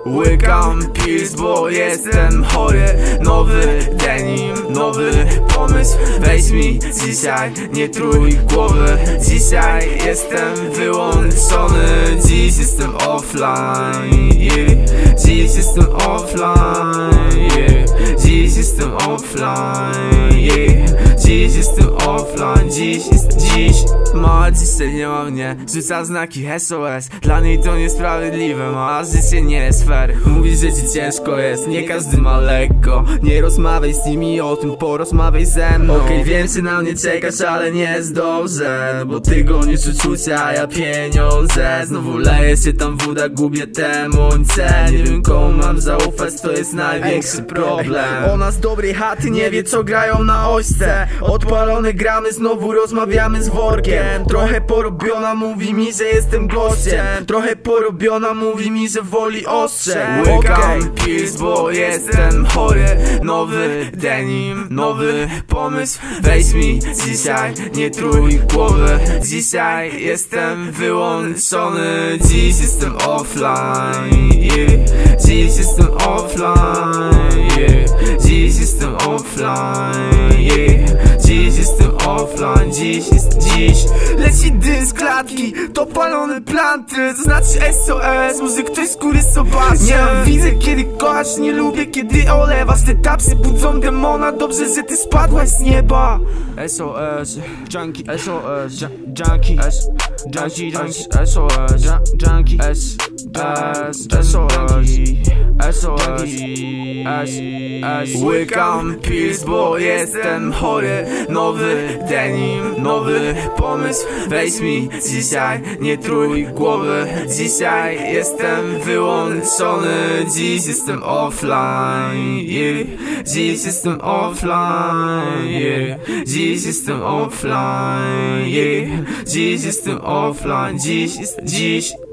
Łykam pills, bo jestem chory. Nowy denim, nowy pomysł. Weź mi dzisiaj, nie trój głowy. Dzisiaj jestem wyłączony. Dziś jestem offline, yeah. Dziś jestem offline, yeah. Dziś jestem offline, yeah. Dziś jestem offline, dziś. Ma dzisiaj nie ma mnie, rzuca znaki SOS. Dla niej to niesprawiedliwe, ma życie nie jest fair. Mówi, że ci ciężko jest, nie każdy ma lekko. Nie rozmawiaj z nimi o tym, porozmawiaj ze mną. Okej, wiem, że na mnie czekasz, ale nie jest dobrze, bo ty gonisz uczucia, a ja pieniądze. Znowu leje się tam woda, gubię te mońce. Nie wiem komu mam zaufać, to jest największy problem. Ona z dobrej chaty nie wie co grają na ośce. Odpalone gramy, znowu rozmawiamy z workiem. Trochę porobiona, mówi mi, że jestem gościem. Trochę porobiona, mówi mi, że woli ostrze. Łykam pills, bo jestem chory. Nowy denim, nowy pomysł. Weź mi dzisiaj, nie trój głowy. Dzisiaj jestem wyłączony. Dziś jestem offline, yeah. Dziś jestem offline, yeah. Dziś jestem offline, yeah. Dziś jestem offline, dziś. Leci dym z klatki, to palone planty. To znaczy SOS, może ktoś z góry zobaczy. Nienawidzę kiedy kochasz, nie lubię kiedy olewasz. Te tapsy budzą demona, dobrze, że ty spadłaś z nieba. SOS, junkie, SOS, junkie, SOS, junkie, SOS. Łykam pills, bo jestem chory. Nowy denim, nowy pomysł. Weź mi dzisiaj, nie trój głowy. Dzisiaj jestem wyłączony. Dziś jestem offline, yeah. Dziś jestem offline, yeah. Dziś jestem offline, yeah. Dziś jestem offline, dziś.